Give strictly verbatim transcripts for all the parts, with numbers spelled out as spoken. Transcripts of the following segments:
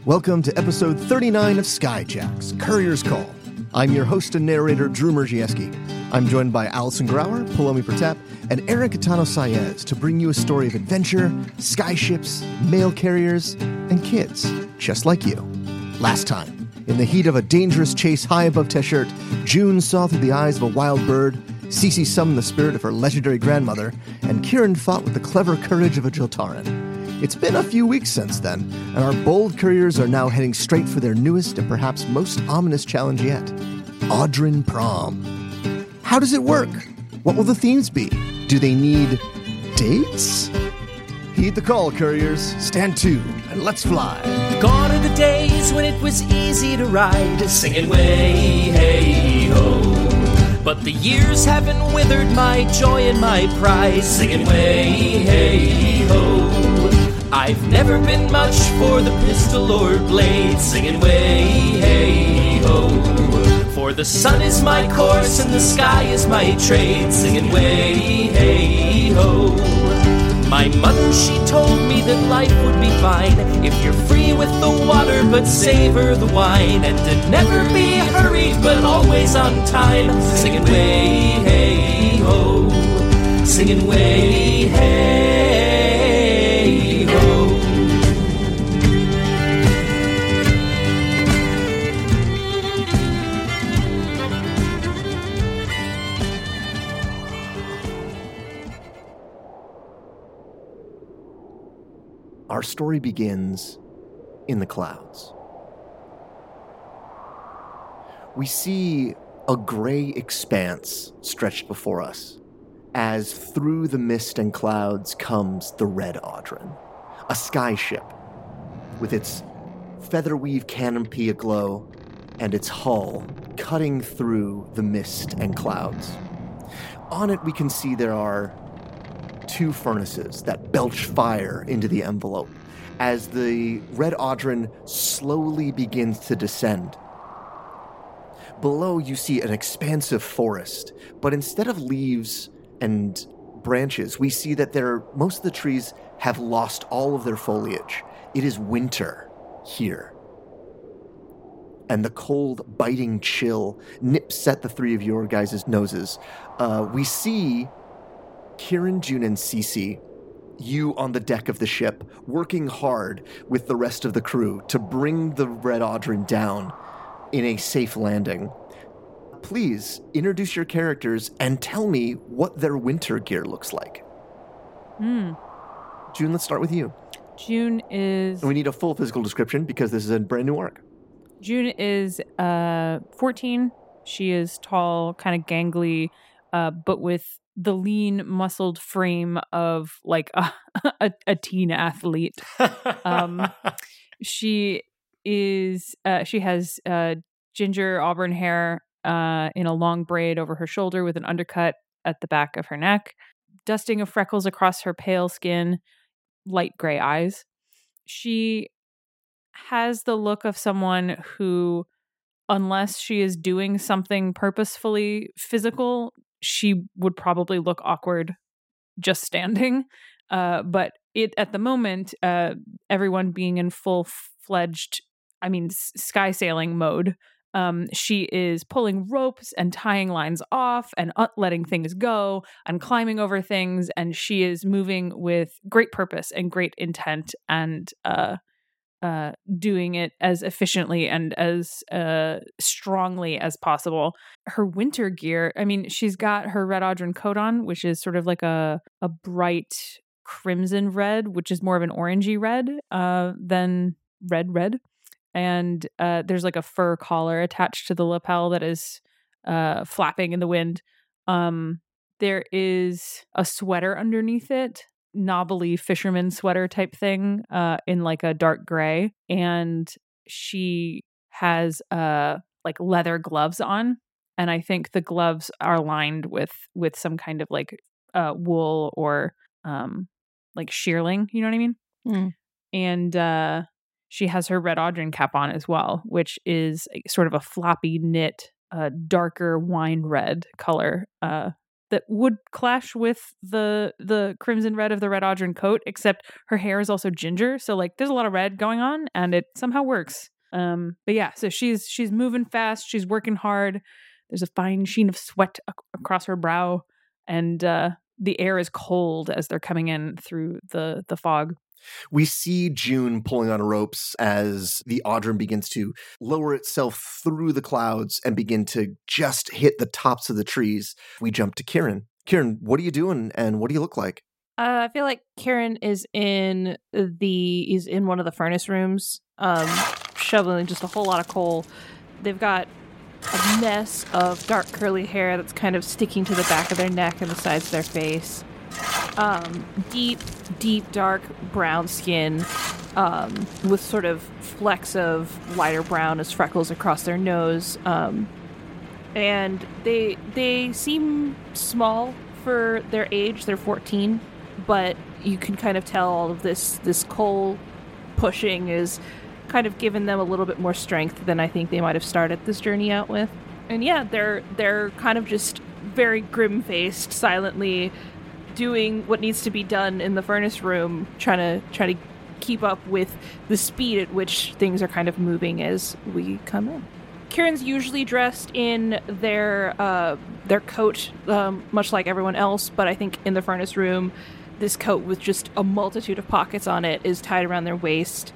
Welcome to episode thirty-nine of Skyjacks, Courier's Call. I'm your host and narrator, Drew Mergieski. I'm joined by Allison Grauer, Palomi Pratap, and Aaron Catano Saez to bring you a story of adventure, skyships, mail carriers, and kids just like you. Last time, in the heat of a dangerous chase high above Teshert, June saw through the eyes of a wild bird, Cece summoned the spirit of her legendary grandmother, and Kieran fought with the clever courage of a Jiltaran. It's been a few weeks since then, and our bold couriers are now heading straight for their newest and perhaps most ominous challenge yet, Audren Prom. How does it work? What will the themes be? Do they need dates? Heed the call, couriers. Stand to, and let's fly. Gone are the days when it was easy to ride, singing way, hey, ho. But the years haven't withered my joy and my pride, singing way, hey, ho. I've never been much for the pistol or blade, singing way, hey, ho. For the sun is my course and the sky is my trade, singing way, hey, ho. My mother, she told me that life would be fine if you're free with the water but savor the wine, and to never be hurried but always on time, singing way, hey, ho. Singing way, hey, ho. Our story begins in the clouds. We see a gray expanse stretched before us as through the mist and clouds comes the Red Audren, a skyship with its featherweave canopy aglow and its hull cutting through the mist and clouds. On it we can see there are two furnaces that belch fire into the envelope as the Red Audren slowly begins to descend. Below you see an expansive forest, but instead of leaves and branches, we see that there most of the trees have lost all of their foliage. It is winter here. And the cold, biting chill nips at the three of your guys' noses. Uh, we see Kieran, June, and Cece, you on the deck of the ship, working hard with the rest of the crew to bring the Red Audren down in a safe landing. Please introduce your characters and tell me what their winter gear looks like. Hmm. June, let's start with you. June is... And we need a full physical description because this is a brand new arc. June is uh, fourteen. She is tall, kind of gangly, uh, but with the lean, muscled frame of like a, a, a teen athlete. Um, she is, uh, she has uh, ginger auburn hair uh, in a long braid over her shoulder with an undercut at the back of her neck, dusting of freckles across her pale skin, light gray eyes. She has the look of someone who, unless she is doing something purposefully physical, she would probably look awkward just standing. Uh, but it at the moment, uh, everyone being in full-fledged, I mean, s- sky sailing mode, um, she is pulling ropes and tying lines off and uh, letting things go and climbing over things. And she is moving with great purpose and great intent and uh, uh, doing it as efficiently and as uh, strongly as possible. Her winter gear, I mean, she's got her Red Audren coat on, which is sort of like a, a bright crimson red, which is more of an orangey red uh, than red red. And uh, there's like a fur collar attached to the lapel that is uh, flapping in the wind. Um, there is a sweater underneath it, knobbly fisherman sweater type thing uh, in like a dark gray. And she has uh, like leather gloves on. And I think the gloves are lined with with some kind of like uh, wool or um, like shearling. You know what I mean? Mm. And uh, she has her Red Audren cap on as well, which is a, sort of a floppy knit, uh, darker wine red color uh, that would clash with the the crimson red of the Red Audren coat, except her hair is also ginger. So like there's a lot of red going on and it somehow works. Um, but yeah, so she's she's moving fast. She's working hard. There's a fine sheen of sweat ac- across her brow. And uh, the air is cold as they're coming in through the, the fog. We see June pulling on ropes as the Audren begins to lower itself through the clouds and begin to just hit the tops of the trees. We jump to Kieran. Kieran, what are you doing and what do you look like? Uh, I feel like Kieran is in the is in one of the furnace rooms, um, shoveling just a whole lot of coal. They've got a mess of dark curly hair that's kind of sticking to the back of their neck and the sides of their face. Um, deep, deep, dark brown skin um, with sort of flecks of lighter brown as freckles across their nose. Um, and they they seem small for their age. They're fourteen, but you can kind of tell all of this, this coal pushing is kind of given them a little bit more strength than I think they might have started this journey out with. And yeah, they're they're kind of just very grim-faced, silently doing what needs to be done in the furnace room, trying to try to keep up with the speed at which things are kind of moving as we come in. Kieran's usually dressed in their uh, their coat, um, much like everyone else, but I think in the furnace room, this coat with just a multitude of pockets on it is tied around their waist.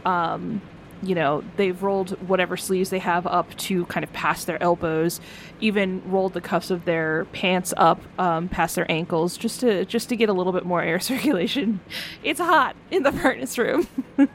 Um, you know, they've rolled whatever sleeves they have up to kind of past their elbows, even rolled the cuffs of their pants up um, past their ankles just to just to get a little bit more air circulation. It's hot in the furnace room.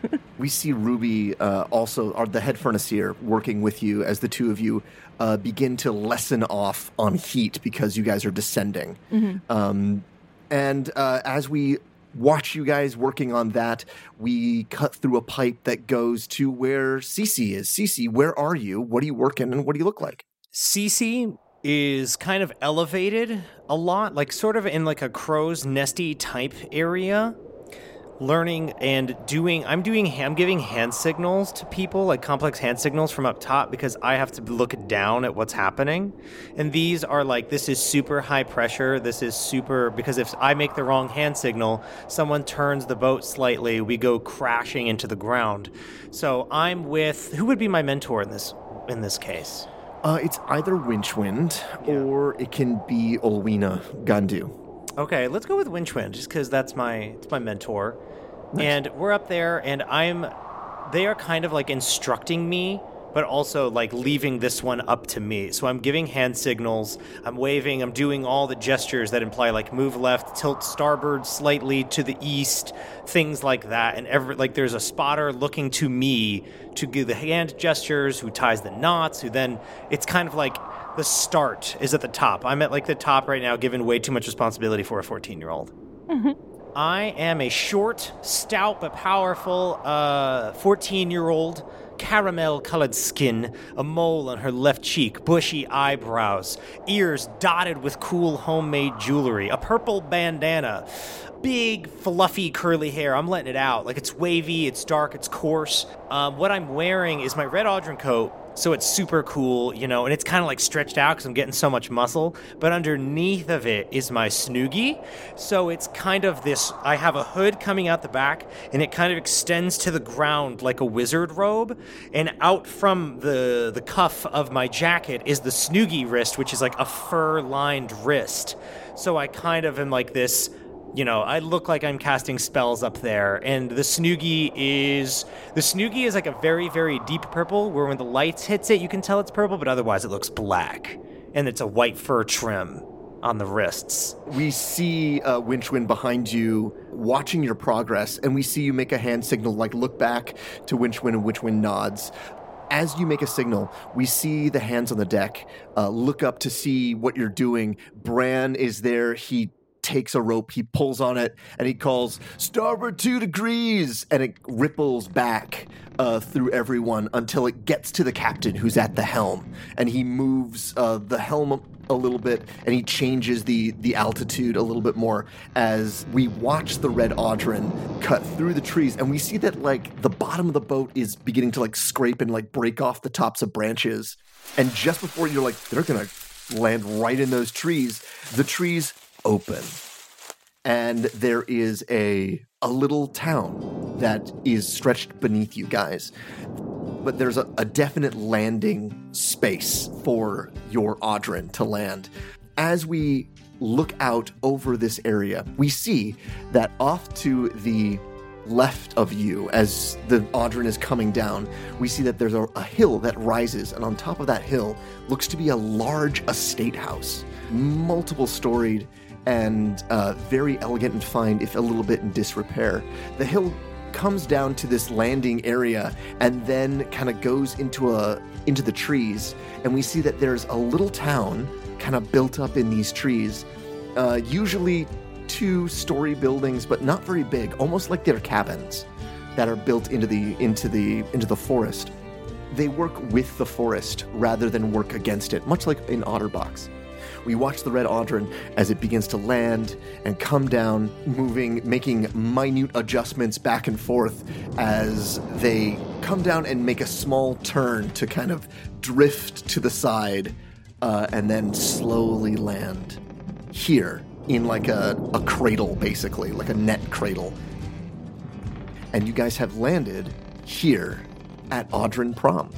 We see Ruby uh, also, are the head furnacier, working with you as the two of you uh, begin to lessen off on heat because you guys are descending. Mm-hmm. Um, and uh, as we watch you guys working on that, we cut through a pipe that goes to where Cece is. Cece, where are you? What are you working and what do you look like? Cece is kind of elevated a lot, like sort of in like a crow's nesty type area, learning and doing, I'm doing, I'm giving hand signals to people, like complex hand signals from up top because I have to look down at what's happening. And these are like, this is super high pressure. This is super, because if I make the wrong hand signal, someone turns the boat slightly, we go crashing into the ground. So I'm with, who would be my mentor in this, in this case? Uh, it's either Winchwind yeah. or it can be Olwina Gandu. Okay, let's go with Winchwind, just because that's my it's my mentor. Nice. And we're up there, and I'm... They are kind of, like, instructing me, but also, like, leaving this one up to me. So I'm giving hand signals, I'm waving, I'm doing all the gestures that imply, like, move left, tilt starboard slightly to the east, things like that. And, every, like, there's a spotter looking to me to give the hand gestures, who ties the knots, who then... It's kind of like... The start is at the top. I'm at like the top right now, given way too much responsibility for a fourteen-year-old. Mm-hmm. I am a short, stout, but powerful uh, fourteen-year-old, caramel-colored skin, a mole on her left cheek, bushy eyebrows, ears dotted with cool homemade jewelry, a purple bandana, big, fluffy, curly hair. I'm letting it out. Like, it's wavy, it's dark, it's coarse. Um, what I'm wearing is my Red Audren coat, so it's super cool, you know, and it's kind of like stretched out because I'm getting so much muscle. But underneath of it is my Snoogie. So it's kind of this, I have a hood coming out the back, and it kind of extends to the ground like a wizard robe. And out from the, the cuff of my jacket is the Snoogie wrist, which is like a fur-lined wrist. So I kind of am like this... You know, I look like I'm casting spells up there, and the Snoogie is... The Snoogie is like a very, very deep purple, where when the light hits it, you can tell it's purple, but otherwise it looks black. And it's a white fur trim on the wrists. We see uh, Winchwind behind you watching your progress, and we see you make a hand signal, like look back to Winchwind, and Winchwind nods. As you make a signal, we see the hands on the deck uh, look up to see what you're doing. Bran is there. He takes a rope, he pulls on it, and he calls, starboard two degrees, and it ripples back uh, through everyone until it gets to the captain who's at the helm, and he moves uh, the helm a little bit, and he changes the, the altitude a little bit more as we watch the Red Audren cut through the trees, and we see that, like, the bottom of the boat is beginning to, like, scrape and, like, break off the tops of branches, and just before you're like, they're gonna land right in those trees. The trees open, and there is a a little town that is stretched beneath you guys. But there's a, a definite landing space for your Audrin to land. As we look out over this area, we see that off to the left of you, as the Audrin is coming down, we see that there's a, a hill that rises, and on top of that hill looks to be a large estate house, multiple storied and uh, very elegant and fine, if a little bit in disrepair. The hill comes down to this landing area and then kind of goes into a into the trees, and we see that there's a little town kind of built up in these trees, uh, usually two-story buildings, but not very big, almost like they're cabins that are built into the into the into the forest. They work with the forest rather than work against it, much like in Otterbox. We watch the Red Audrin as it begins to land and come down, moving, making minute adjustments back and forth as they come down and make a small turn to kind of drift to the side uh, and then slowly land here in like a, a cradle, basically, like a net cradle. And you guys have landed here at Audrin Prom.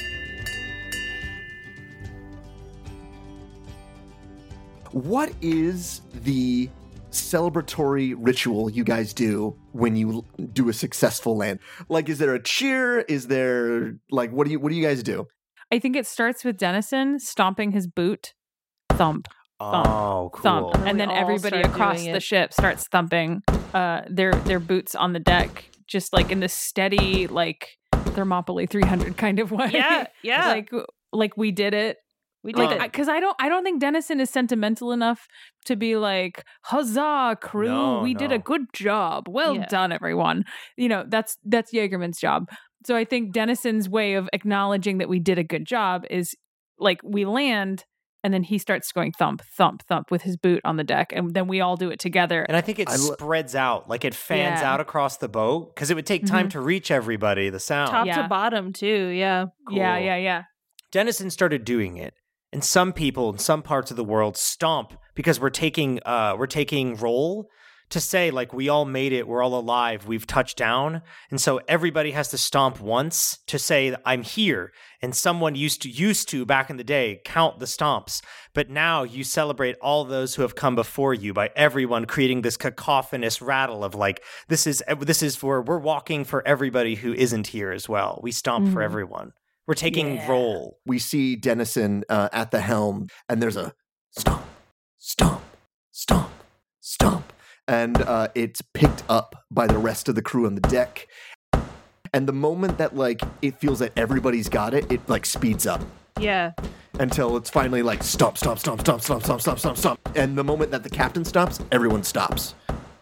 What is the celebratory ritual you guys do when you do a successful land? Like, is there a cheer? Is there, like, what do you what do you guys do? I think it starts with Dennison stomping his boot, thump, thump, Oh, cool. thump, And and we then all everybody start across doing the it. ship starts thumping uh, their their boots on the deck, just like in this steady, like Thermopylae three hundred kind of way. Yeah, yeah. like like we did it. We did Like, it. because I don't, I don't think Dennison is sentimental enough to be like, "Huzzah, crew! No, we did no. a good job. Well Yeah. done, everyone." You know, that's that's Jaegerman's job. So I think Dennison's way of acknowledging that we did a good job is like we land, and then he starts going thump, thump, thump with his boot on the deck, and then we all do it together. And I think it I lo- spreads out, like it fans Yeah. out across the boat, because it would take time Mhm. to reach everybody, the sound. Top Yeah. to bottom, too. Yeah. Yeah, Cool. yeah, yeah. Dennison started doing it, and some people in some parts of the world stomp because we're taking uh we're taking roll to say like we all made it, we're all alive, we've touched down, and so everybody has to stomp once to say I'm here. And someone used to used to back in the day count the stomps, but now you celebrate all those who have come before you by everyone creating this cacophonous rattle of like this is this is for we're walking for everybody who isn't here as well. We stomp for Mhm. everyone. We're taking Yeah. roll. We see Dennison uh, at the helm, and there's a stomp, stomp, stomp, stomp. And uh, it's picked up by the rest of the crew on the deck. And the moment that, like, it feels that everybody's got it, it, like, speeds up Yeah. until it's finally, like, stomp, stomp, stomp, stomp, stomp, stomp, stomp, stomp, stomp. And the moment that the captain stops, everyone stops.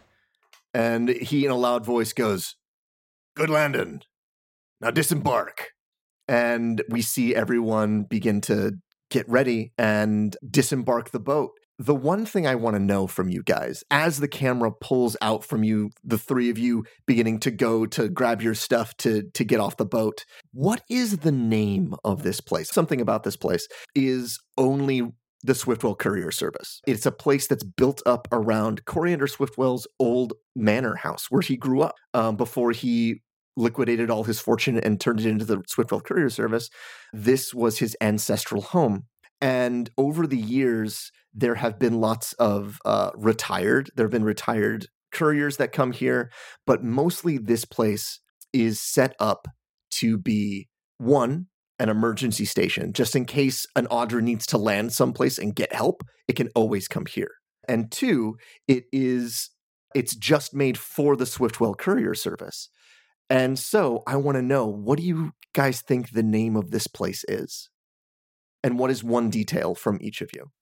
And he, in a loud voice, goes, "Good landing. Now disembark." And we see everyone begin to get ready and disembark the boat. The one thing I want to know from you guys, as the camera pulls out from you, the three of you beginning to go to grab your stuff to, to get off the boat, what is the name of this place? Something about this place is only the Swiftwell Courier Service. It's a place that's built up around Coriander Swiftwell's old manor house where he grew up um, before he liquidated all his fortune and turned it into the Swiftwell Courier Service. This was his ancestral home. And over the years, there have been lots of uh, retired, there have been retired couriers that come here, but mostly this place is set up to be, one, an emergency station. Just in case an Audra needs to land someplace and get help, it can always come here. And two, it is, it's just made for the Swiftwell Courier Service. And so I want to know, what do you guys think the name of this place is? And what is one detail from each of you?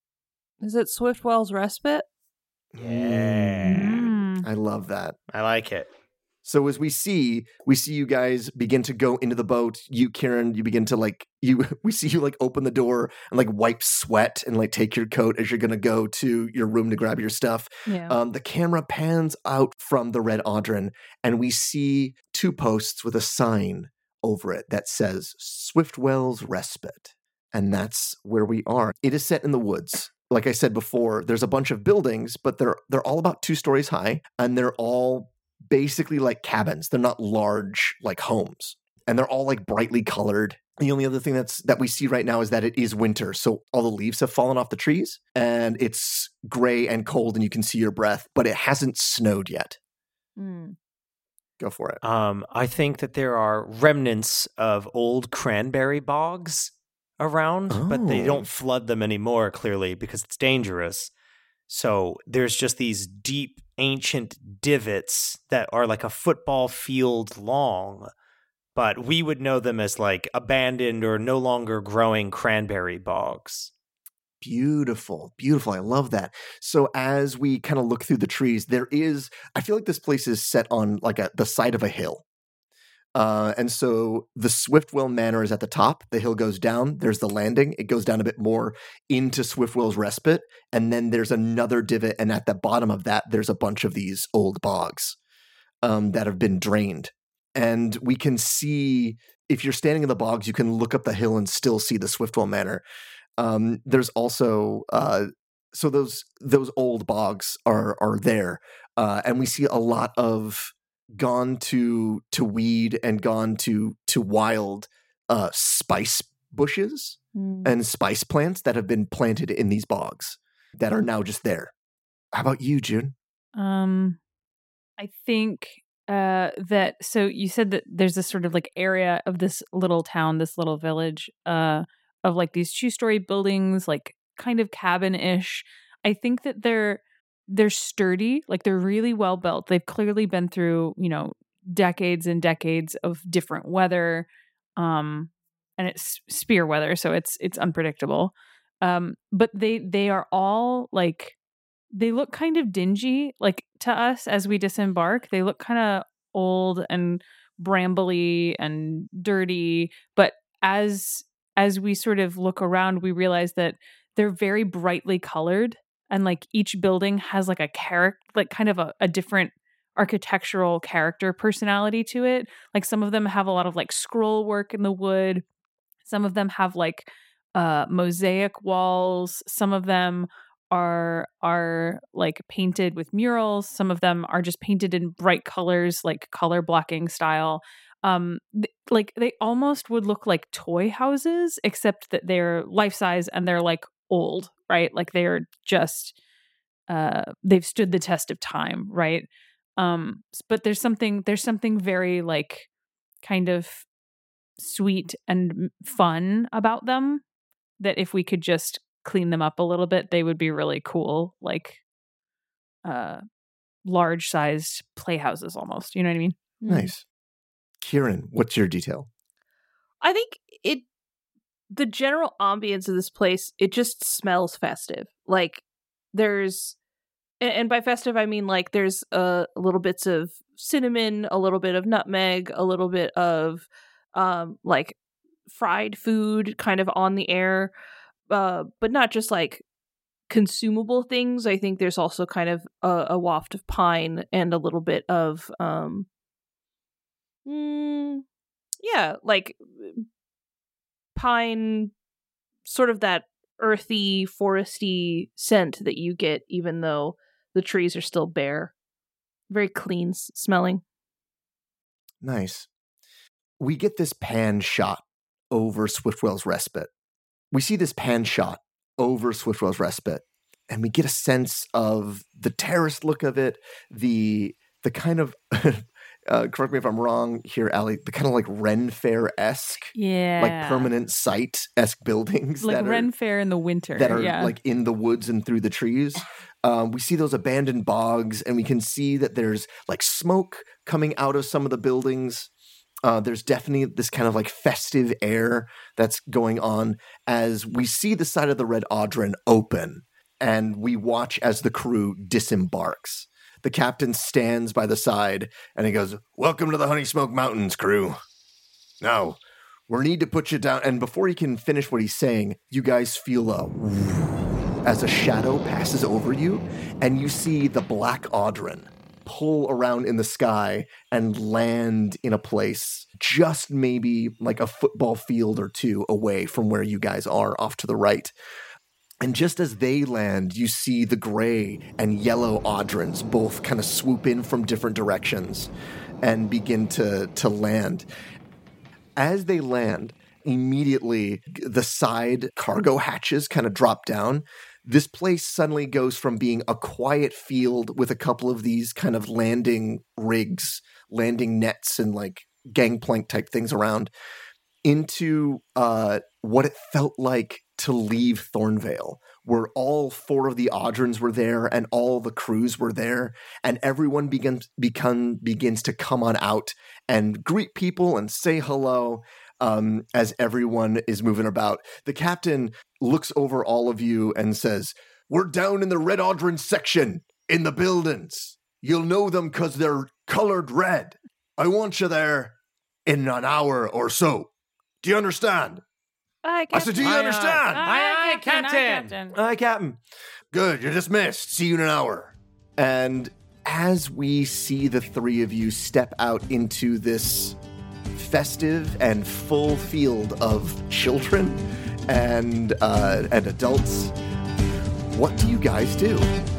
Is it Swiftwell's Respite? Yeah. Mm. I love that. I like it. So as we see, we see you guys begin to go into the boat. You, Kieran, you begin to like, you. we see you like open the door and like wipe sweat and like take your coat as you're going to go to your room to grab your stuff. Yeah. Um, the camera pans out from the Red Audrin and we see two posts with a sign over it that says Swiftwell's Respite. And that's where we are. It is set in the woods. Like I said before, there's a bunch of buildings, but they're they're all about two stories high, and they're all basically like cabins. They're not large like homes. And they're all like brightly colored. The only other thing that's that we see right now is that it is winter. So all the leaves have fallen off the trees, and it's gray and cold, and you can see your breath, but it hasn't snowed yet. Mm. Go for it. Um, I think that there are remnants of old cranberry bogs around, oh. but they don't flood them anymore, clearly, because it's dangerous. So there's just these deep, ancient divots that are like a football field long, but we would know them as like abandoned or no longer growing cranberry bogs. Beautiful, beautiful. I love that. So as we kind of look through the trees, there is, I feel like this place is set on like a, the side of a hill. Uh, and so the Swiftwill Manor is at the top. The hill goes down. There's the landing. It goes down a bit more into Swiftwill's Respite. And then there's another divot. And at the bottom of that, there's a bunch of these old bogs um, that have been drained. And we can see, if you're standing in the bogs, you can look up the hill and still see the Swiftwill Manor. Um, there's also, uh, so those those old bogs are are there. Uh, and we see a lot of gone to to weed and gone to to wild uh, spice bushes mm. and spice plants that have been planted in these bogs that are now just there. How about you, June? Um, I think uh, that, so you said that there's this sort of like area of this little town, this little village uh, of like these two-story buildings, like kind of cabin-ish. I think that they're They're sturdy, like they're really well built. They've clearly been through, you know, decades and decades of different weather, um, and it's spear weather, so it's it's unpredictable. Um, but they they are all like, they look kind of dingy, like to us as we disembark. They look kind of old and brambly and dirty. But as as we sort of look around, we realize that they're very brightly colored. And like each building has like a character, like kind of a, a different architectural character personality to it. Like some of them have a lot of like scroll work in the wood. Some of them have like uh, mosaic walls. Some of them are are like painted with murals. Some of them are just painted in bright colors, like color blocking style. Um, th- like they almost would look like toy houses, except that they're life size and they're like old, right? Like they are just, uh, they've stood the test of time, right? Um, but there's something, there's something very like kind of sweet and fun about them that if we could just clean them up a little bit, they would be really cool, like uh, large sized playhouses almost. You know what I mean? Nice. Kieran, what's your detail? I think it, the general ambience of this place, it just smells festive. Like there's, and by festive, I mean like there's uh, little bits of cinnamon, a little bit of nutmeg, a little bit of um, like fried food kind of on the air, uh, but not just like consumable things. I think there's also kind of a, a waft of pine and a little bit of, um, mm, yeah, like pine, sort of that earthy, foresty scent that you get even though the trees are still bare. Very clean s- smelling. Nice. We get this pan shot over Swiftwill's Respite. We see this pan shot over Swiftwill's Respite, and we get a sense of the terraced look of it, the the kind of uh, correct me if I'm wrong here, Allie, the kind of like Ren Fair-esque, yeah, like permanent site-esque buildings. Like that Ren are, Fair in the winter. That are yeah. like in the woods and through the trees. Um, we see those abandoned bogs, and we can see that there's like smoke coming out of some of the buildings. Uh, there's definitely this kind of like festive air that's going on as we see the side of the Red Audren open, and we watch as the crew disembarks. The captain stands by the side, and he goes, "Welcome to the Honey Smoke Mountains, crew. Now, we need to put you down." And before he can finish what he's saying, you guys feel a as a shadow passes over you, and you see the Black Audren pull around in the sky and land in a place just maybe like a football field or two away from where you guys are off to the right. And just as they land, you see the gray and yellow Audrins both kind of swoop in from different directions and begin to, to land. As they land, immediately the side cargo hatches kind of drop down. This place suddenly goes from being a quiet field with a couple of these kind of landing rigs, landing nets and like gangplank type things around, into uh, what it felt like to leave Thornvale, where all four of the Audrins were there and all the crews were there, and everyone begins become begins to come on out and greet people and say hello. Um, as everyone is moving about, the captain looks over all of you and says, "We're down in the Red Audrin section in the buildings. You'll know them because they're colored red. I want you there in an hour or so. Do you understand?" Aye, I said, "Do you Aye, aye. understand?" Aye, Aye, aye, Captain, aye, Captain. Captain. Hi, Captain. Good, you're dismissed. See you in an hour. And as we see the three of you step out into this festive and full field of children and uh, and adults, what do you guys do?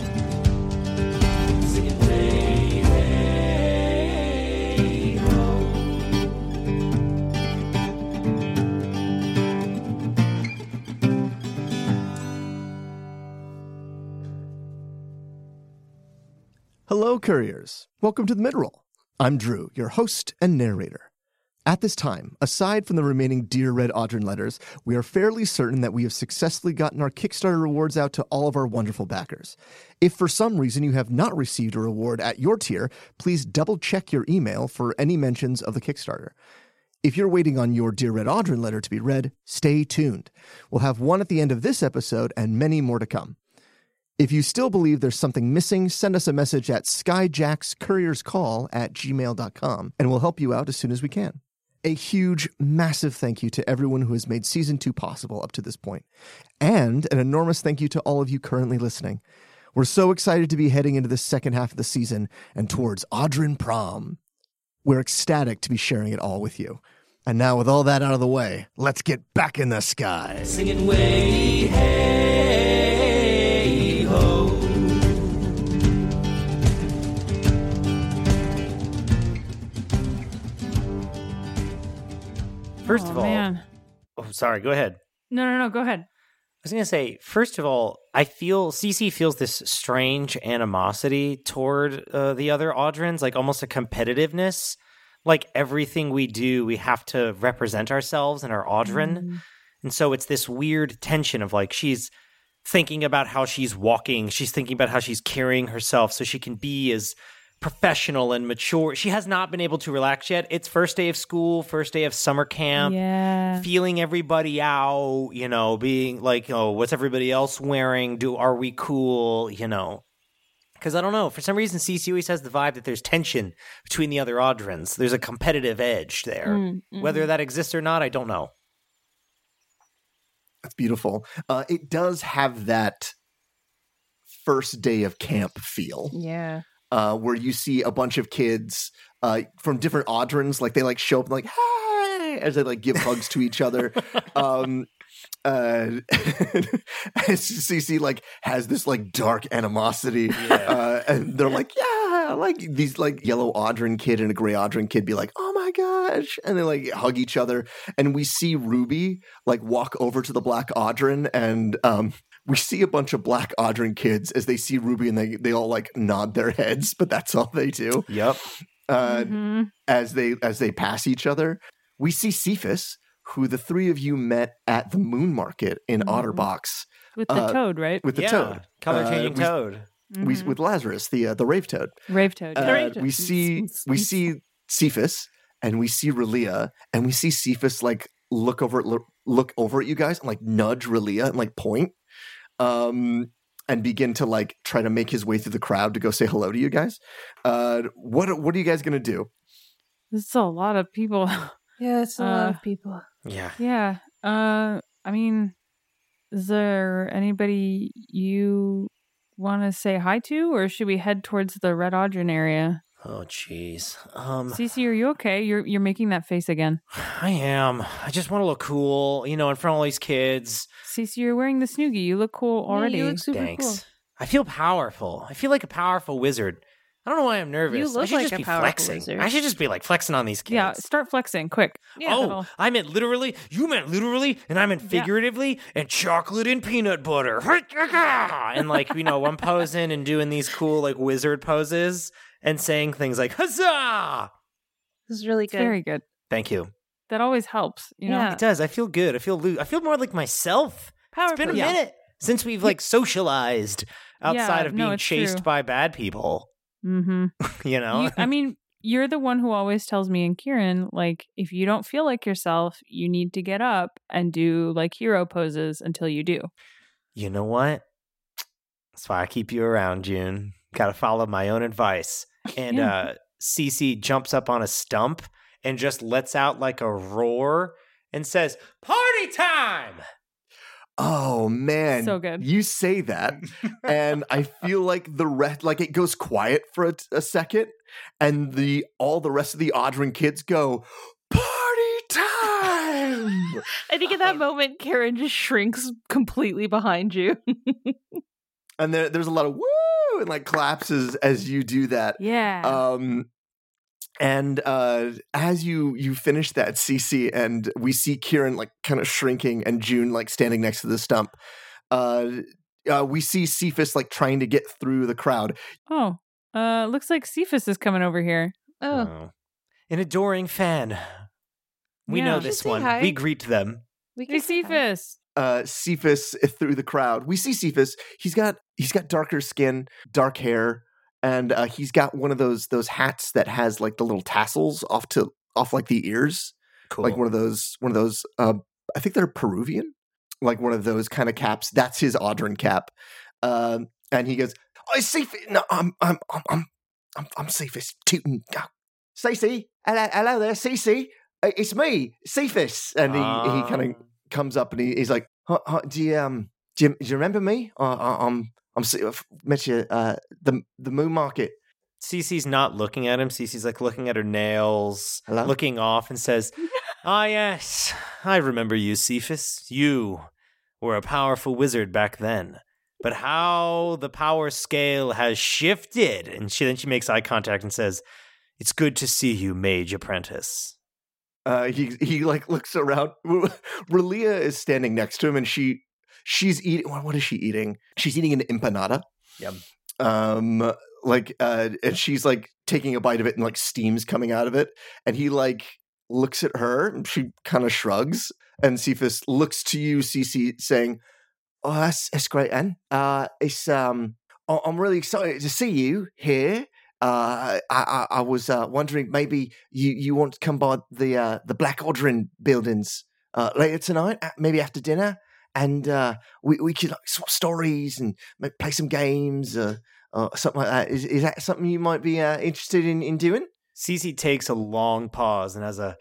Hello, couriers. Welcome to the Midroll. I'm Drew, your host and narrator. At this time, aside from the remaining Dear Red Audrin letters, we are fairly certain that we have successfully gotten our Kickstarter rewards out to all of our wonderful backers. If for some reason you have not received a reward at your tier, please double-check your email for any mentions of the Kickstarter. If you're waiting on your Dear Red Audrin letter to be read, stay tuned. We'll have one at the end of this episode and many more to come. If you still believe there's something missing, send us a message at skyjackscourierscall at gmail dot com, and we'll help you out as soon as we can. A huge, massive thank you to everyone who has made Season two possible up to this point. And an enormous thank you to all of you currently listening. We're so excited to be heading into the second half of the season and towards Audrin Prom. We're ecstatic to be sharing it all with you. And now with all that out of the way, let's get back in the sky. Singing way, hey, ho. First Oh, of all, man. oh, sorry, go ahead. No, no, no, go ahead. I was going to say, first of all, I feel Cece feels this strange animosity toward uh, the other Audrins, like almost a competitiveness. Like everything we do, we have to represent ourselves and our Audrin. Mm. And so it's this weird tension of like she's thinking about how she's walking. She's thinking about how she's carrying herself so she can be as professional and mature. She has not been able to relax yet. It's first day of school, first day of summer camp. Yeah. Feeling everybody out, you know, being like, oh, what's everybody else wearing? Do are we cool? You know, because I don't know. For some reason, Cece always has the vibe that there's tension between the other Audrins. There's a competitive edge there. Mm, mm. Whether that exists or not, I don't know. That's beautiful. Uh, it does have that first day of camp feel. Yeah. Uh, where you see a bunch of kids uh, from different Audrins, like they like show up and like, hey, as they like give hugs to each other. Um, uh, Cece like has this like dark animosity, Yeah. uh, and they're like, yeah, like these like yellow Audrin kid and a gray Audrin kid be like, oh my gosh, and they like hug each other, and we see Ruby like walk over to the black Audrin and um. We see a bunch of black Audrin kids as they see Ruby and they, they all like nod their heads, but that's all they do. Yep. Uh, Mhm. as they as they pass each other, we see Cephas, who the three of you met at the Moon Market in Mhm. Otterbox With the uh, toad, right? with the yeah. toad, Color changing Uh, we- toad. we, Mhm. with Lazarus, the uh, the Rave Toad. Rave toad. Uh, yeah. Rave toad. we see we see Cephas and we see Relia and we see Cephas like look over look, look over at you guys and like nudge Relia and like point. Um, and begin to like try to make his way through the crowd to go say hello to you guys. Uh, what what are you guys gonna do? This is a lot of people. Yeah, it's a lot Uh, of people. Yeah. Yeah. Uh, I mean, is there anybody you want to say hi to, or should we head towards the Red Audryn area? Oh, jeez. Um, Cece, are you okay? You're you're making that face again. I am. I just want to look cool, you know, in front of all these kids. Cece, you're wearing the Snoogie. You look cool already. Yeah, you look super Thanks. cool. I feel powerful. I feel like a powerful wizard. I don't know why I'm nervous. You look I should like just a be powerful flexing. wizard. I should just be like flexing on these kids. Yeah, start flexing quick. Yeah, oh, that'll- I meant literally. You meant literally, and I meant Yeah. figuratively. And chocolate and peanut butter, and like you know, I'm posing and doing these cool like wizard poses and saying things like "huzzah." This is really It's good. very good. Thank you. That always helps. You know. Yeah. It does. I feel good. I feel. Lo- I feel more like myself. Power It's been a pose. minute since we've like socialized outside Yeah, of no, being it's chased true. by bad people. Mm-hmm. You know. You, I mean, you're the one who always tells me and Kieran, like, if you don't feel like yourself, you need to get up and do like hero poses until you do. You know what? That's why I keep you around, June. Got to follow my own advice. And Yeah. uh, Cece jumps up on a stump and just lets out like a roar and says, "Party time!" Oh man, So good. You say that, and I feel like the rest, like it goes quiet for a, a second, and the all the rest of the Audryn kids go party time. I think at that moment, Karen just shrinks completely behind you. And there, there's a lot of woo and like claps as, as you do that. Yeah. Um, and uh, as you you finish that, Cece, and we see Kieran like kind of shrinking, and June like standing next to the stump. Uh, uh, we see Cephas like trying to get through the crowd. oh, uh, looks like Cephas is coming over here. Oh, Oh. An adoring fan. We Yeah. know You should this say one. hi. We greet them. we Hey, can say hi. Cephas. Uh, Cephas through the crowd. We see Cephas. He's got he's got darker skin, dark hair, and uh, he's got one of those those hats that has like the little tassels off to off like the ears. Cool. Like one of those one of those uh I think they're Peruvian, like one of those kind of caps. That's his Audryn cap. Um and he goes, "I see no I'm I'm I'm I'm I'm, I'm Cephas Tootin." Stacey, hello, hello there, Cece. Uh, It's me, Cephas. And he, he kind of Ah. comes up and he, he's like, "Huh, huh, do you um do you, do you remember me? Uh, I, I'm I'm Ce- I've met you uh the the Moon Market." Cece's not looking at him. Cece's like looking at her nails, Hello? looking off, and says, "Ah, yes, I remember you, Cephas. You were a powerful wizard back then. But how the power scale has shifted." And she then she makes eye contact and says, "It's good to see you, mage apprentice." Uh, he he like looks around. Relia is standing next to him, and she she's eating. What, what is she eating? She's eating an empanada. Yep. Um, like, uh, and she's like taking a bite of it, and like steam's coming out of it. And he like looks at her, and she kind of shrugs. And Cephas looks to you, Cece, saying, "Oh, that's that's great, Anne. Uh, it's um, I- I'm really excited to see you here. Uh, I, I, I was uh, wondering maybe you, you want to come by the uh, the Black Audryn buildings uh, later tonight, a- maybe after dinner, and uh, we we could like swap stories and maybe play some games or, or something like that. Is is that something you might be uh, interested in, in doing?" Cece takes a long pause and has a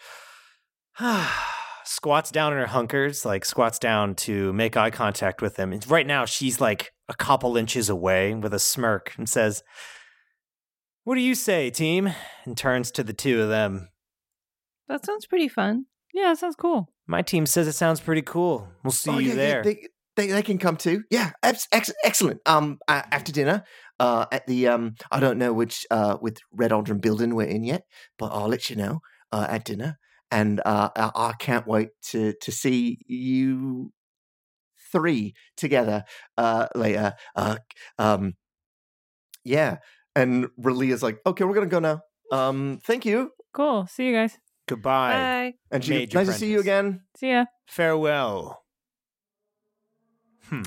squats down in her hunkers, like squats down to make eye contact with him. And right now, she's like a couple inches away with a smirk and says, "What do you say, team?" And turns to the two of them. That sounds pretty fun. Yeah, that sounds cool. My team says it sounds pretty cool. We'll see Oh, you yeah, yeah, there. they, they they can come too. Yeah, ex- ex- excellent. Um, uh, after dinner, uh, at the um, I don't know which uh with Red Audryn building we're in yet, but I'll let you know uh, at dinner. And uh, I, I can't wait to to see you three together uh later. Uh, um, yeah. And Relia's like, "Okay, we're gonna go now. Um, thank you." Cool. See you guys. Goodbye. Bye. And she, Mage nice to see you apprentice. again. See ya. Farewell. Hmm.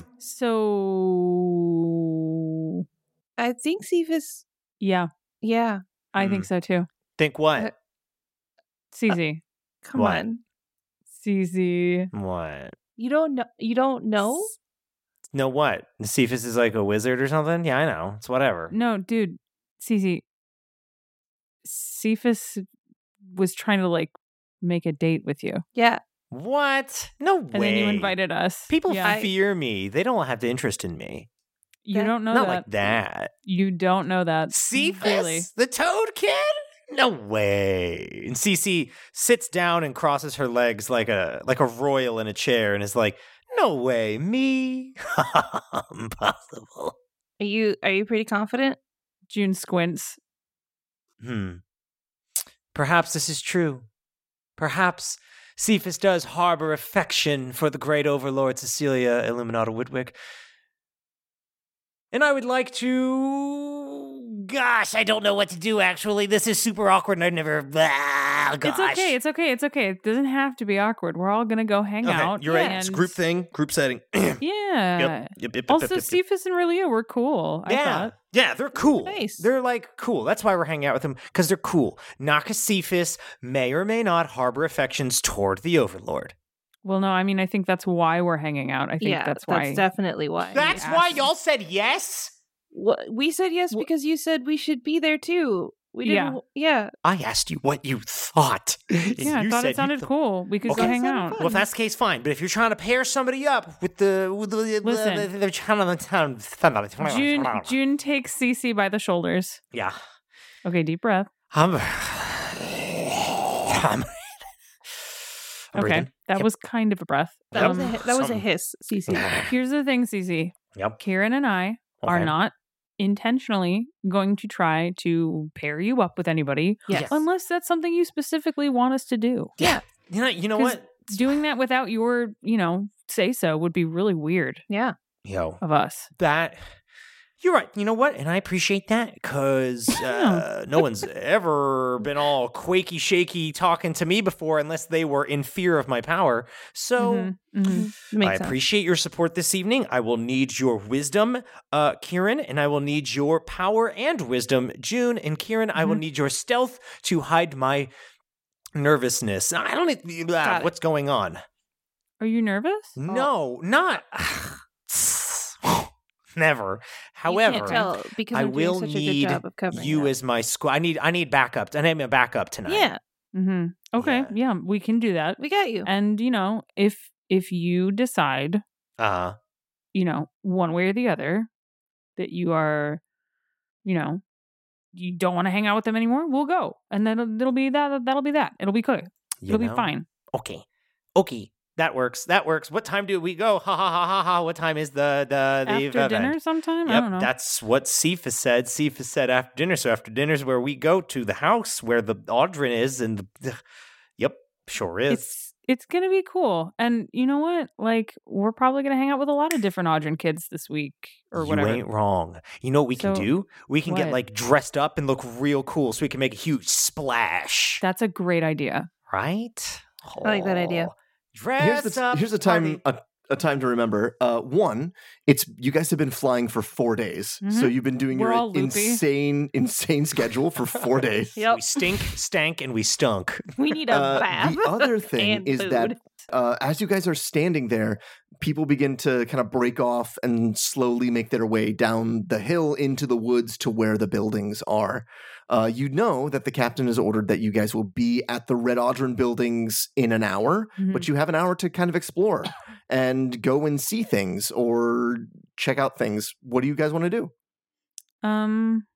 So, I think Cephas. yeah, Yeah. I Hmm. think so too. Think what? Cece. Come What? on. Cece. What? You don't know. You don't know. No, what? Cephas is like a wizard or something? Yeah, I know. It's whatever. No, dude. Cece. Cephas was trying to like make a date with you. Yeah. What? No way. And then you invited us. People Yeah. fear me. They don't have the interest in me. You That- don't know Not that. like that. You don't know that. Cephas, Clearly. the Toad Kid? No way. And Cece sits down and crosses her legs like a like a royal in a chair and is like, "No way, me? Impossible." Are you are you pretty confident? June squints. Hmm. Perhaps this is true. Perhaps Cephas does harbor affection for the great overlord Cecilia Illuminata Woodwick. And I would like to... Gosh, I don't know what to do, actually. This is super awkward and I've never... Ah, gosh. It's okay. It's okay. It's okay. It doesn't have to be awkward. We're all gonna go hang Okay, out. you're right. It's and- group thing, group setting. Yep, Yeah. yep, yep, yep, Also, yep, yep, yep. Cephas and Relia were cool. I Yeah, thought. yeah, they're cool. Nice. They're like cool. That's why we're hanging out with them, because they're cool. Nakacephas may or may not harbor affections toward the Overlord. Well, no, I mean, I think that's why we're hanging out. I think yeah, that's why. definitely why. That's Yes. why y'all said yes? What, we said yes Wh- because you said we should be there too. We didn't. Yeah. I asked you what you thought. and yeah, I you thought said it sounded you th- cool. We could Okay. go hang Sounded out. fun. Well, if that's the case, fine. But if you're trying to pair somebody up with the... With the Listen. they're trying to... June June takes Cece by the shoulders. Yeah. Okay, deep breath. I'm... I'm... I'm Okay, breathing. that Yep. was kind of a breath. That was a Um, hi- that was a Something. hiss, Cece. Here's the thing, Cece. Yep. Kieran and I are Okay. not intentionally going to try to pair you up with anybody Yes. unless that's something you specifically want us to do. Yeah. You know, you know 'Cause what? Doing that without your, you know, say so would be really weird Yeah. Yo. of us. That you're right. You know what? And I appreciate that because uh, no one's ever been all quaky, shaky talking to me before unless they were in fear of my power. So Mhm, mhm. Makes I sense. appreciate your support this evening. I will need your wisdom, uh, Kieran, and I will need your power and wisdom, June. And Kieran, I will Mhm. need your stealth to hide my nervousness. I don't know Got it. what's going on. Are you nervous? No, not. Never. You However, can't tell because I I'm will doing such a good need job of covering you it up. as my squad. I need I need backup. I need a backup tonight. Yeah, Mm-hmm. Okay, Yeah. yeah. we can do that. we got you. And you know, if if you decide, Uh you know, one way or the other, that you are, you know, you don't want to hang out with them anymore, we'll go, and then it'll, it'll be that. That'll be that. It'll be good. you It'll know? be fine. Okay. Okay. That works. That works. What time do we go? Ha ha ha ha ha. What time is the the the After event? dinner, sometime. I Yep, don't know. that's what Cephas said. Cephas said after dinner. So after dinner is where we go to the house where the Audrin is, and the, yep, sure is. it's it's gonna be cool. And you know what? Like, we're probably gonna hang out with a lot of different Audrin kids this week or you whatever. ain't wrong. You know what we can So, do? We can get what? like dressed up and look real cool, so we can make a huge splash. That's a great idea. Right? I like that idea. Oh, Dress Here's the, up. here's a time party. a, a time to remember. Uh, one, it's you guys have been flying for four days, so Mhm. you've been doing We're your all loopy. insane, insane schedule for four days. Yep. We stink, stank, and we stunk. We need a Uh, bath. the other thing and is food. that uh, as you guys are standing there, people begin to kind of break off and slowly make their way down the hill into the woods to where the buildings are. Uh, you know that the captain has ordered that you guys will be at the Red Audrin buildings in an hour, Mhm. but you have an hour to kind of explore and go and see things or check out things. What do you guys want to do? Um,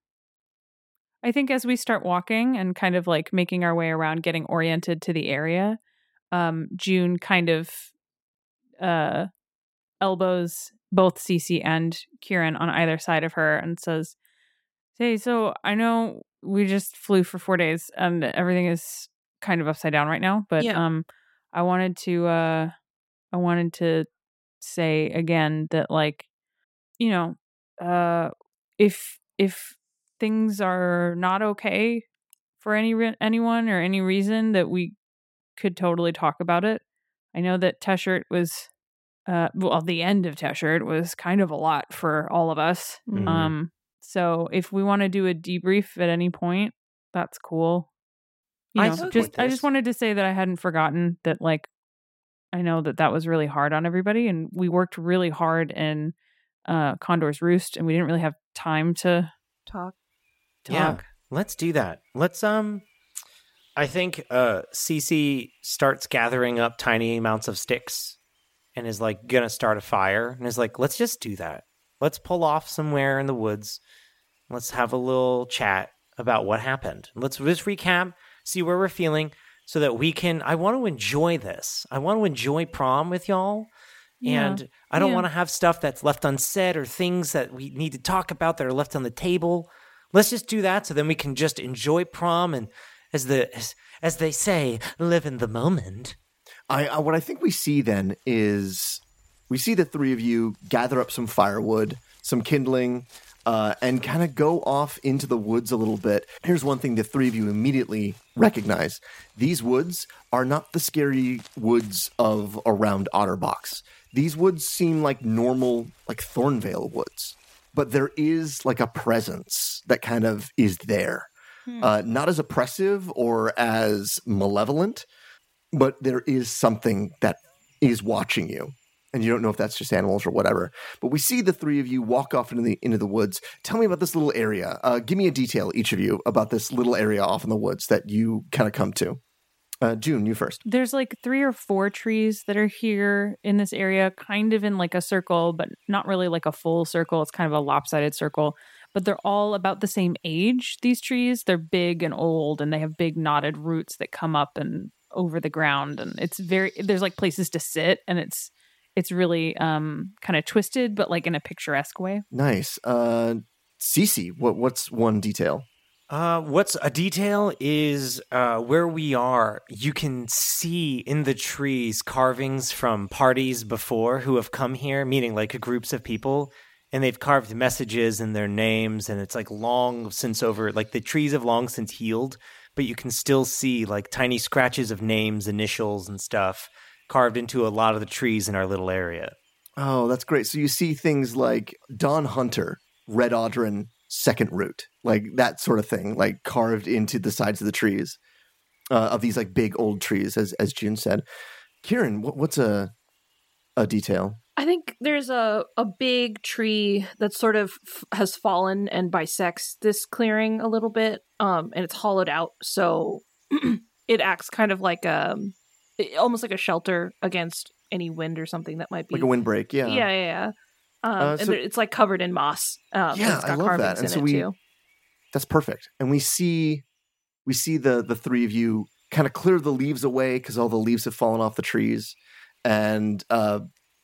I think as we start walking and kind of like making our way around, getting oriented to the area, um, June kind of uh, elbows both Cece and Kieran on either side of her and says, "Hey, so I know we just flew for four days and everything is kind of upside down right now, but Yeah. um, I wanted to uh, I wanted to say again that, like, you know, uh, if if things are not okay for any re- anyone or any reason, that we could totally talk about it. I know that Teshert was, uh, well, the end of Teshert was kind of a lot for all of us. Mhm. Um, so if we want to do a debrief at any point, that's cool. You I know, support just I this. just wanted to say that I hadn't forgotten that. Like, I know that that was really hard on everybody, and we worked really hard in uh, Condor's Roost, and we didn't really have time to Talk. talk. Yeah, let's do that. Let's um I think uh Cece starts gathering up tiny amounts of sticks and is like gonna start a fire and is like, let's just do that. let's pull off somewhere in the woods. Let's have a little chat about what happened. Let's just recap, see where we're feeling, so that we can, I want to enjoy this. I want to enjoy prom with y'all. Yeah. And I don't Yeah. want to have stuff that's left unsaid or things that we need to talk about that are left on the table. Let's just do that so then we can just enjoy prom and, as the as, as they say, live in the moment. I, I what I think we see then is we see the three of you gather up some firewood, some kindling, uh, and kind of go off into the woods a little bit. Here's one thing the three of you immediately recognize. These woods are not the scary woods of around Otterbox. These woods seem like normal, like Thornvale woods. But there is like a presence that kind of is there. Hmm. Uh, not as oppressive or as malevolent, but there is something that is watching you. And you don't know if that's just animals or whatever. But we see the three of you walk off into the into the woods. Tell me about this little area. Uh, give me a detail, each of you, about this little area off in the woods that you kind of come to. Uh, June, you first. There's like three or four trees that are here in this area, kind of in like a circle, but not really like a full circle. It's kind of a lopsided circle. But they're all about the same age, these trees. They're big and old, and they have big knotted roots that come up and over the ground. And it's very, there's like places to sit, and it's it's really um, kind of twisted, but like in a picturesque way. Nice. Uh, Cece, what what's one detail? Uh, what's a detail is uh, where we are. You can see in the trees carvings from parties before who have come here, meaning like groups of people, and they've carved messages and their names, and it's like long since over, like the trees have long since healed, but you can still see like tiny scratches of names, initials, and stuff carved into a lot of the trees in our little area. Oh, that's great. So you see things like Don Hunter, Red Audrin, Second Root, like that sort of thing, like carved into the sides of the trees, uh, of these like big old trees, as as June said. Kieran, what, what's a a detail? I think there's a, a big tree that sort of f- has fallen and bisects this clearing a little bit, um, and it's hollowed out, so it acts kind of like a, almost like a shelter against any wind or something that might be Like a windbreak, yeah. Yeah, yeah, yeah. Um, Uh, and so- there, it's like covered in moss. Um, and Yeah, it's got I love carvings that. And in so it we, too. that's perfect. And we see, we see the the three of you kind of clear the leaves away because all the leaves have fallen off the trees, and uh,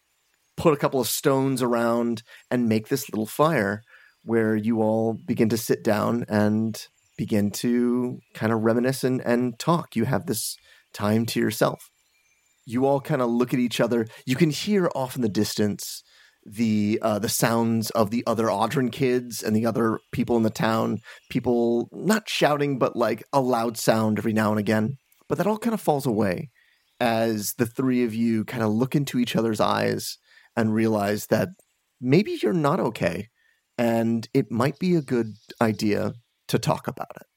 put a couple of stones around and make this little fire where you all begin to sit down and begin to kind of reminisce and, and talk. You have this time to yourself. You all kind of look at each other. You can hear off in the distance the uh, the sounds of the other Audrin kids and the other people in the town. People not shouting, but like a loud sound every now and again. But that all kind of falls away as the three of you kind of look into each other's eyes and realize that maybe you're not okay, and it might be a good idea to talk about it.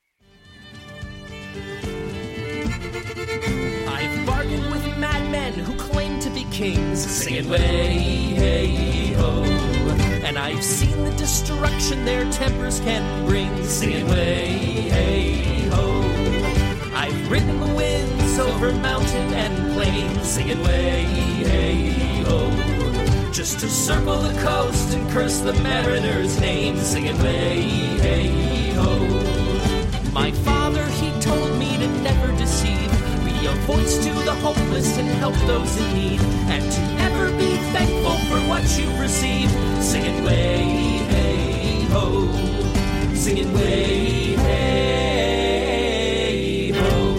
I've bargained with madmen who claim to be kings, singing way, hey, ho. And I've seen the destruction their tempers can bring, singing way, hey, ho. I've ridden the winds over mountain and plain, singing way, hey, ho. Just to circle the coast and curse the mariner's name, singing way, hey, ho. My father, he told me to never deceive, be a voice to the hopeless and help those in need, and to ever be thankful for what you've received, singing way, hey, ho, singing way, hey, ho.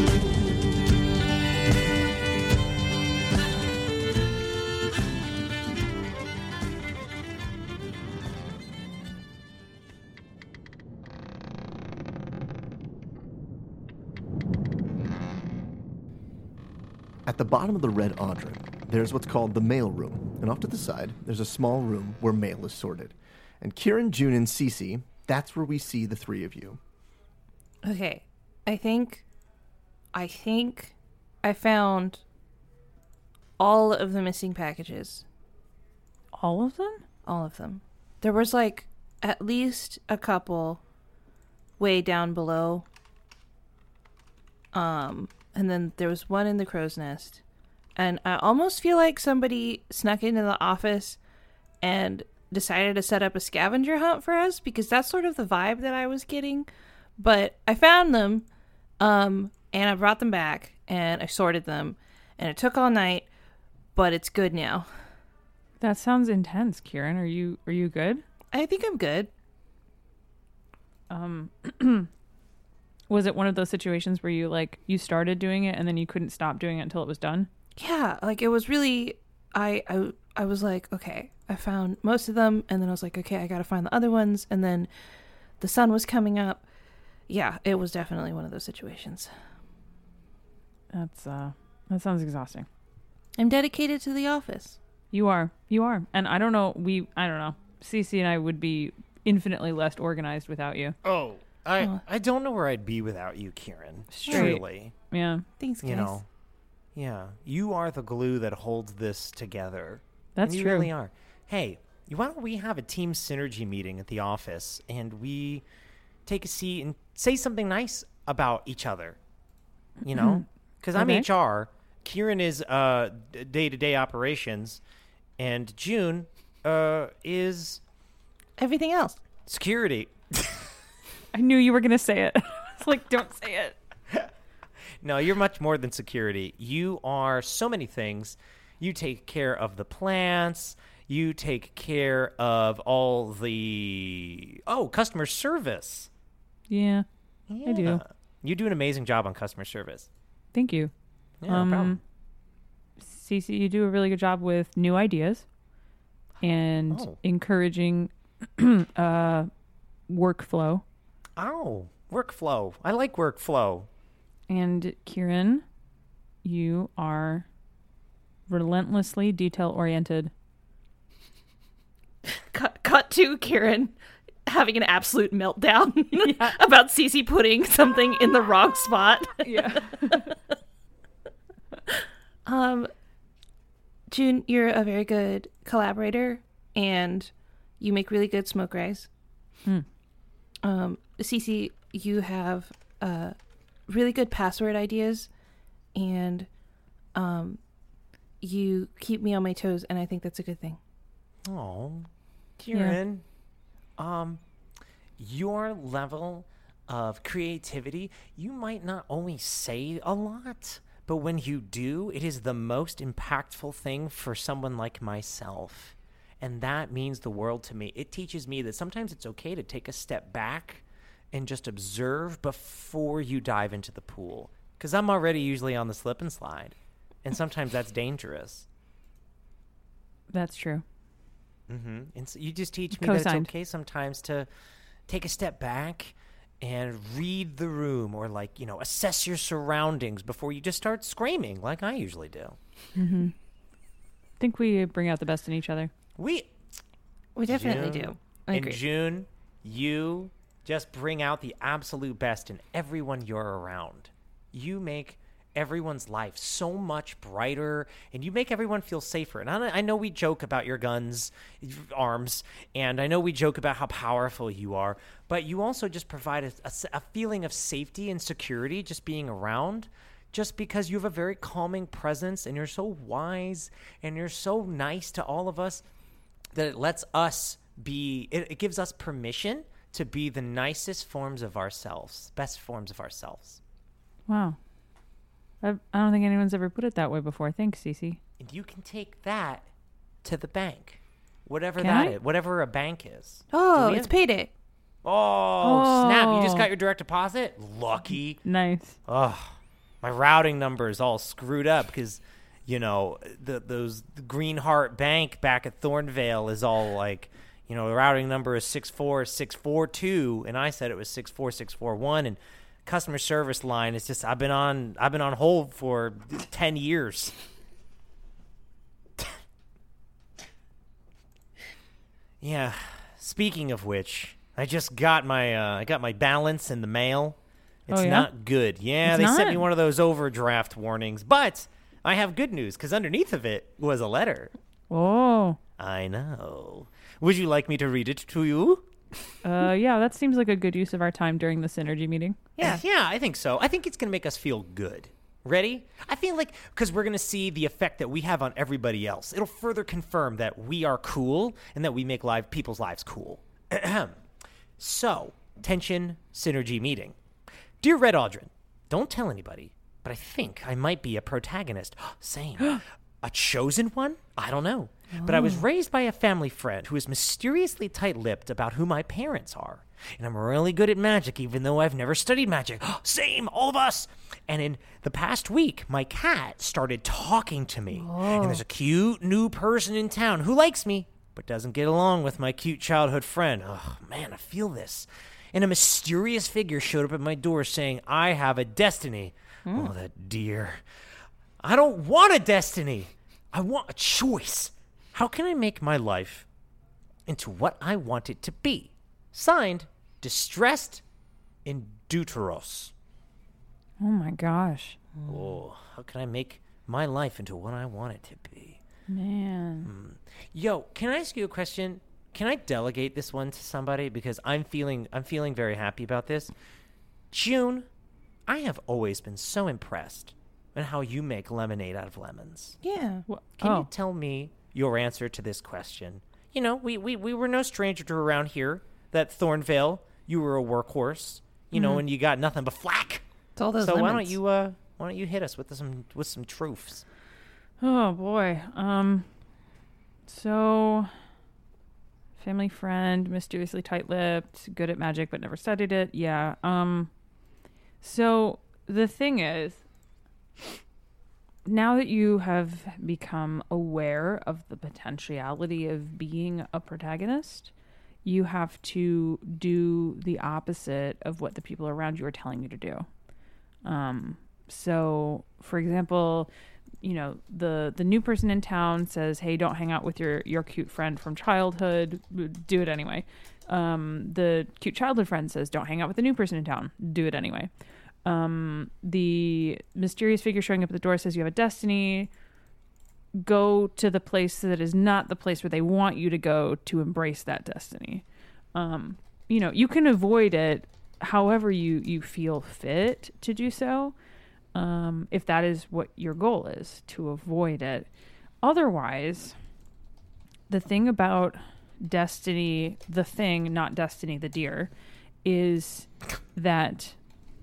At the bottom of the Red Audrin, there's what's called the mail room, and off to the side, there's a small room where mail is sorted. And Kieran, June, and Cece, that's where we see the three of you. Okay, I think, I think I found all of the missing packages. All of them? All of them. There was like at least a couple way down below. Um, and then there was one in the crow's nest. And I almost feel like somebody snuck into the office and decided to set up a scavenger hunt for us because that's sort of the vibe that I was getting. But I found them, um, and I brought them back, and I sorted them, and it took all night, but it's good now. That sounds intense, Kieran. Are you are you good? I think I'm good. Um, was it one of those situations where you like you started doing it and then you couldn't stop doing it until it was done? Yeah, like it was really, I, I, I was like, okay, I found most of them, and then I was like, okay, I gotta find the other ones, and then the sun was coming up. Yeah, it was definitely one of those situations. That's uh, that sounds exhausting. I'm dedicated to the office. You are, you are, and I don't know. We, I don't know. Cece and I would be infinitely less organized without you. Oh, I Oh. I don't know where I'd be without you, Kieran. Straight. Truly. Yeah, Thanks, guys. You know. Yeah. You are the glue that holds this together. that's And you true. really are. Hey, why don't we have a team synergy meeting at the office and we take a seat and say something nice about each other? You know? Because I'm Okay. H R, Kieran is uh, d- day-to-day operations, and June uh, is Everything else. security. I knew you were gonna say it. It's like, don't say it. No, you're much more than security. You are so many things. You take care of the plants. You take care of all the, oh, customer service. Yeah, Yeah. I do. You do an amazing job on customer service. thank you. Yeah, no problem. Cece, you do a really good job with new ideas and Oh. encouraging uh, workflow. Oh, workflow. I like workflow. And Kieran, you are relentlessly detail oriented. Cut, cut to Kieran having an absolute meltdown about Cece putting something in the wrong spot. Yeah. Um, June, you're a very good collaborator, and you make really good smoke rays. Hmm. Um, Cece, you have uh, really good password ideas, and um, you keep me on my toes, and I think that's a good thing. Oh, Kieran. Um, your level of creativity, you might not always say a lot, but when you do, it is the most impactful thing for someone like myself. And that means the world to me. It teaches me that sometimes it's okay to take a step back and just observe before you dive into the pool. Because I'm already usually on the slip and slide. And sometimes that's dangerous. That's true. Mm-hmm. And so you just teach me that Co-signed. it's okay sometimes to take a step back and read the room, or like, you know, assess your surroundings before you just start screaming like I usually do. Mm-hmm. I think we bring out the best in each other. We We definitely June, do. I in agree. June, you just bring out the absolute best in everyone you're around. You make everyone's life so much brighter, and you make everyone feel safer. And I, I know we joke about your guns, arms, and I know we joke about how powerful you are, but you also just provide a, a, a feeling of safety and security just being around, just because you have a very calming presence, and you're so wise, and you're so nice to all of us that it lets us be, it, it gives us permission to be the nicest forms of ourselves, best forms of ourselves. Wow. I, I don't think anyone's ever put it that way before. Thanks, Cece. And you can take that to the bank, whatever Can that I? is, whatever a bank is. Oh, Do we it's have- payday. Oh, snap. You just Oh. got your direct deposit? Lucky. Nice. Oh, my routing number is all screwed up because, you know, the, those the Green Heart Bank back at Thornvale is all like, you know, the routing number is six four six four two, and I said it was six four six four one, and customer service line is just, I've been on, I've been on hold for ten years. Yeah. Speaking of which, I just got my uh, I got my balance in the mail. It's Oh, yeah? not good. Yeah, It's they sent me not? one of those overdraft warnings, but I have good news because underneath of it was a letter. Oh. I know. Would you like me to read it to you? Uh, yeah, that seems like a good use of our time during the synergy meeting. Yeah. Yeah, I think so. I think it's going to make us feel good. Ready? I feel like because we're going to see the effect that we have on everybody else. It'll further confirm that we are cool and that we make live people's lives cool. So, tension synergy meeting. Dear Red Audryn, don't tell anybody, but I think I might be a protagonist. Same. A chosen one? I don't know. Oh. But I was raised by a family friend who is mysteriously tight-lipped about who my parents are. And I'm really good at magic, even though I've never studied magic. Same, all of us. And in the past week, my cat started talking to me. Oh. And there's a cute new person in town who likes me, but doesn't get along with my cute childhood friend. Oh, man, I feel this. And a mysterious figure showed up at my door saying, I have a destiny. Mm. Oh, that dear. I don't want a destiny. I want a choice. How can I make my life into what I want it to be? Signed, Distressed Induteros. Oh my gosh. Oh, how can I make my life into what I want it to be? Man. Mm. Yo, can I ask you a question? Can I delegate this one to somebody? Because I'm feeling I'm feeling very happy about this. June, I have always been so impressed in how you make lemonade out of lemons. Yeah. Well, can oh. you tell me your answer to this question? You know, we, we, we were no stranger to around here. That Thornvale, you were a workhorse, you know, Mm-hmm. and you got nothing but flack. It's all those so lemons. why don't you uh why don't you hit us with some with some truths? Oh boy. Um so family friend, mysteriously tight-lipped, good at magic but never studied it. Yeah. Um so the thing is, now that you have become aware of the potentiality of being a protagonist, you have to do the opposite of what the people around you are telling you to do. Um, so, for example, you know, the the new person in town says, hey, don't hang out with your, your cute friend from childhood. Do it anyway. Um, the cute childhood friend says, don't hang out with the new person in town. Do it anyway. Um, the mysterious figure showing up at the door says you have a destiny. Go to the place that is not the place where they want you to go to embrace that destiny. Um, you know, you can avoid it however you, you feel fit to do so. Um, if that is what your goal is, to avoid it. Otherwise, the thing about destiny, the thing, not destiny, the deer, is that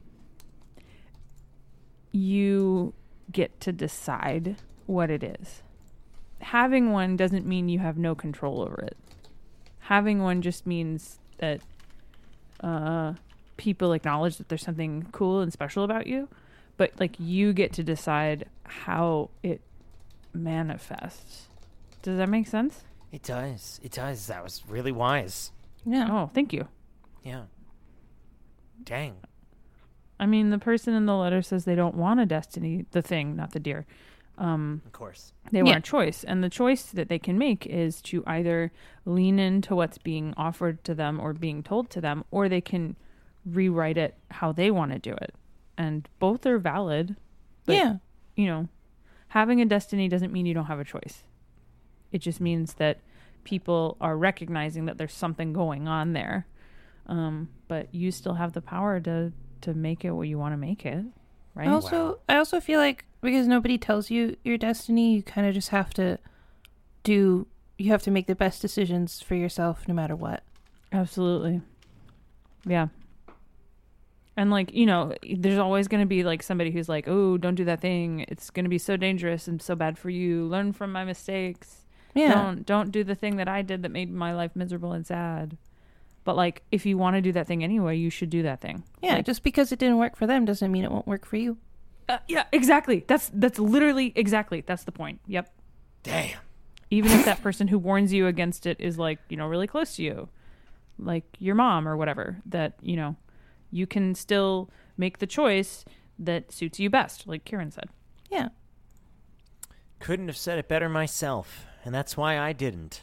you get to decide what it is. Having one doesn't mean you have no control over it. Having one just means that uh, people acknowledge that there's something cool and special about you, but like you get to decide how it manifests. Does that make sense? It does. It does. That was really wise. Yeah. Oh, thank you. Yeah. Dang. I mean, the person in the letter says they don't want a destiny, the thing, not the deer. Um, Of course. They Yeah. want a choice. And the choice that they can make is to either lean into what's being offered to them or being told to them, or they can rewrite it how they want to do it. And both are valid. But, Yeah. you know, having a destiny doesn't mean you don't have a choice. It just means that people are recognizing that there's something going on there. Um, but you still have the power to, to make it what you want to make it. Right? I also, Wow. I also feel like because nobody tells you your destiny, you kind of just have to do. You have to make the best decisions for yourself, no matter what. Absolutely. Yeah. And like, you know, there's always going to be like somebody who's like, oh, don't do that thing. It's going to be so dangerous and so bad for you. Learn from my mistakes. Yeah. Don't, don't do the thing that I did that made my life miserable and sad. But like, if you want to do that thing anyway, you should do that thing. Yeah. Like, Just because it didn't work for them doesn't mean it won't work for you. uh, yeah, exactly. That's, that's literally exactly. That's the point. Yep. Damn. Even if that person who warns you against it is like, you know, really close to you, like your mom or whatever, that, you know, you can still make the choice that suits you best, like Kieran said. Yeah. Couldn't have said it better myself, and that's why I didn't.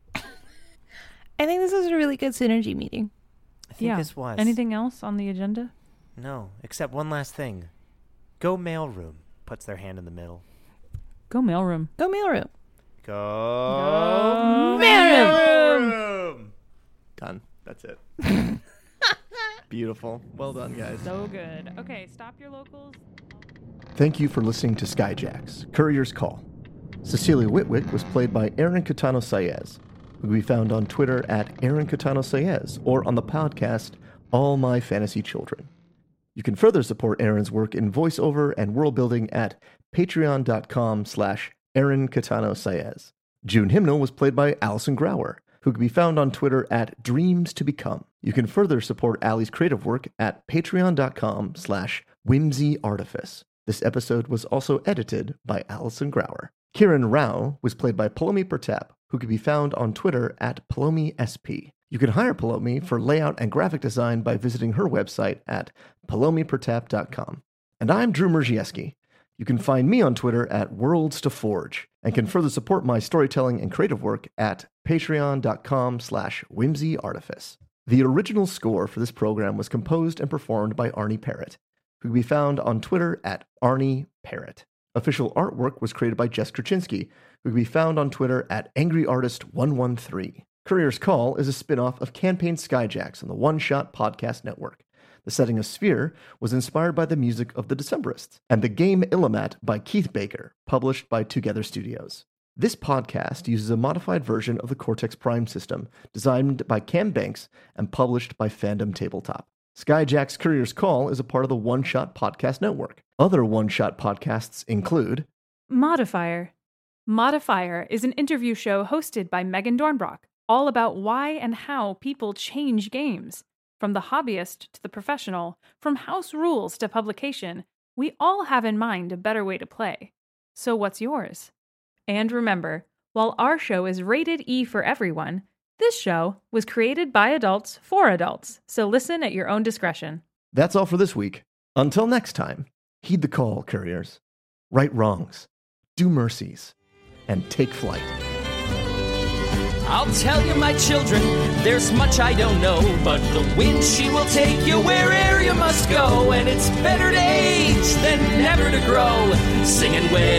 I think this is a really good synergy meeting. I think Yeah. this was. Anything else on the agenda? No, except one last thing. Go mailroom. Puts their hand in the middle. Go mailroom. Go mailroom. Go mailroom. Done. That's it. Beautiful. Well done, guys. So good. Okay, stop your locals. Thank you for listening to Skyjacks, Courier's Call. Cecilia Witwick was played by Erin Catano Saez, who can be found on Twitter at Erin Catano Saez or on the podcast All My Fantasy Children. You can further support Erin's work in voiceover and world building at patreon.com slash Erin Catano Saez. June Hymnal was played by Alison Grauer, who can be found on Twitter at Dreams to Become. You can further support Allie's creative work at patreon.com slash Whimsy Artifice. This episode was also edited by Alison Grauer. Kiran Rao was played by Palomi Pertap, who can be found on Twitter at PalomiSP. You can hire Palomi for layout and graphic design by visiting her website at palomi pertap dot com. And I'm Drew Merzieski. You can find me on Twitter at Worlds to Forge, and can further support my storytelling and creative work at patreon.com slash Whimsy Artifice. The original score for this program was composed and performed by Arnie Parrott, who can be found on Twitter at Arnie Parrott. Official artwork was created by Jess Kraczynski, who can be found on Twitter at Angry Artist one one three. Courier's Call is a spin-off of Campaign Skyjacks on the One Shot Podcast Network. The setting of Sphere was inspired by the music of the Decemberists, and the game Illimat by Keith Baker, published by Together Studios. This podcast uses a modified version of the Cortex Prime system, designed by Cam Banks and published by Fandom Tabletop. Skyjacks Courier's Call is a part of the One Shot Podcast Network. Other One Shot podcasts include Modifier. Modifier is an interview show hosted by Megan Dornbrock, all about why and how people change games. From the hobbyist to the professional, from house rules to publication, we all have in mind a better way to play. So what's yours? And remember, while our show is rated E for everyone, this show was created by adults for adults, so listen at your own discretion. That's all for this week. Until next time, heed the call, couriers. Right wrongs, do mercies, and take flight. I'll tell you, my children, there's much I don't know, but the wind, she will take you where'er you must go, and it's better to age than never to grow, singing way